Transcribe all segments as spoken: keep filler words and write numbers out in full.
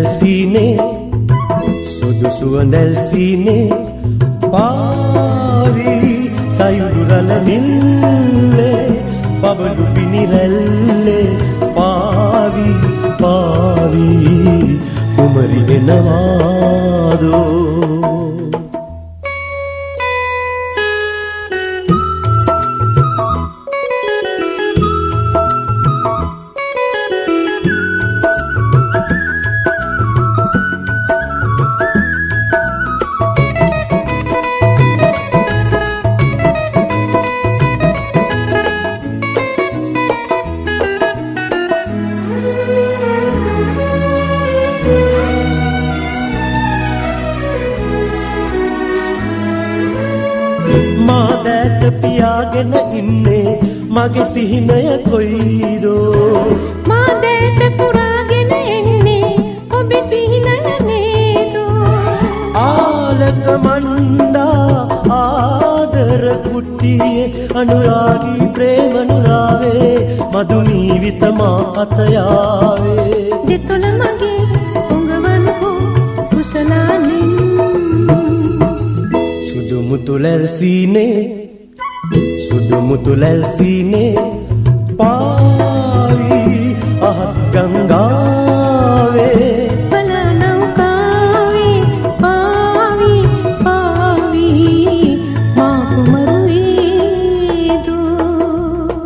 සීනේ සුදු සුවඳල් සීනේ පාවි සයුදුරල නිල්ලේ බබළු පිනිරැල්ලේ පාවි පාවි කුමරි එනවාදෝ පියාගෙන ඉන්නේ මගේ සිහිනය කොයිදෝ මා දැට පුරාගෙන එන්නේ ඔබේ සිහිනය නේදෝ ආලක මණ්ඩා ආදර කුට්ටියේ අනුරාගී ප්‍රේමනුරාවේ මధుමීවිත මා අතයාවේ දෙතොල මගේ උඟවන්කෝ කුසලානෙන් සුදු මුතුලැල් සීනේ සුදු මුතුලැල් සීනේ පාවි අහස් ගංගාවේ බල නෞකාවේ පාවි පාවි මා කුමරු වේදෝ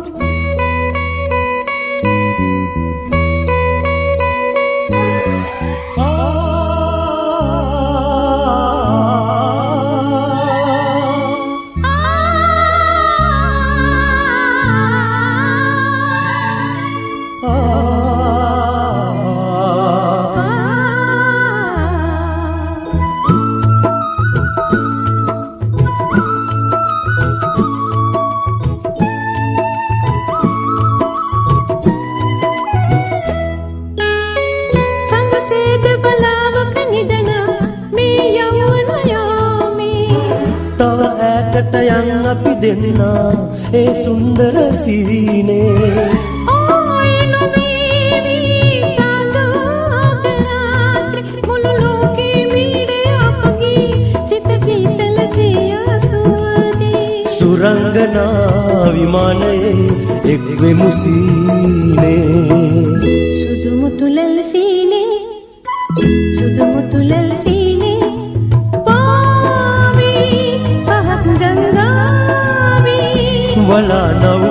යන් අපි දෙන්නා ඒ සුන්දර සීනේ ඕයි නොවේවි සඳෝත රාත්‍රි මුළු ලෝකේ මීඩේ අපගේ සිත සීතල සියසුවදී සුරංගනා විමානයේ එක්වෙමු සීනේ සුදු මුතුලැල් සීනේ සුදු මුතුලැල් සීනේ වලා නව